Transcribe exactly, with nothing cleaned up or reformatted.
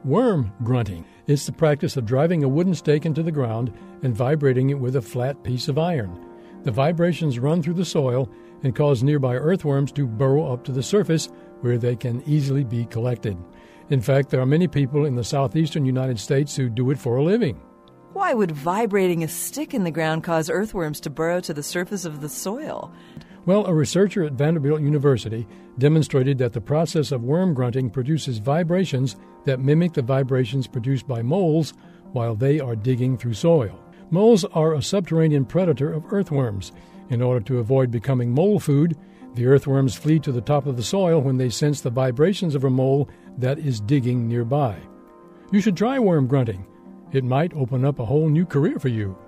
worm grunting. It's the practice of driving a wooden stake into the ground and vibrating it with a flat piece of iron. The vibrations run through the soil and cause nearby earthworms to burrow up to the surface where they can easily be collected. In fact, there are many people in the southeastern United States who do it for a living. Why would vibrating a stick in the ground cause earthworms to burrow to the surface of the soil? Well, a researcher at Vanderbilt University demonstrated that the process of worm grunting produces vibrations that mimic the vibrations produced by moles while they are digging through soil. Moles are a subterranean predator of earthworms. In order to avoid becoming mole food, the earthworms flee to the top of the soil when they sense the vibrations of a mole that is digging nearby. You should try worm grunting. It might open up a whole new career for you.